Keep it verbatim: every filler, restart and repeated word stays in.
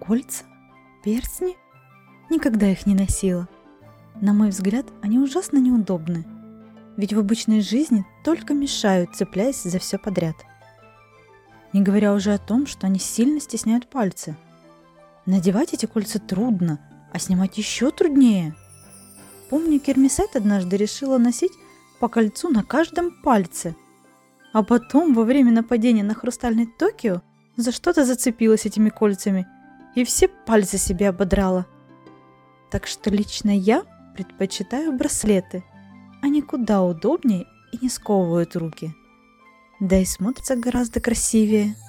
Кольца? Перстни? Никогда их не носила. На мой взгляд, они ужасно неудобны. Ведь в обычной жизни только мешают, цепляясь за все подряд. Не говоря уже о том, что они сильно стесняют пальцы. Надевать эти кольца трудно, а снимать еще труднее. Помню, Кермисет однажды решила носить по кольцу на каждом пальце. А потом, во время нападения на хрустальный Токио, за что-то зацепилась этими кольцами и все пальцы себе ободрала. Так что лично я предпочитаю браслеты. Они куда удобнее и не сковывают руки. Да и смотрятся гораздо красивее.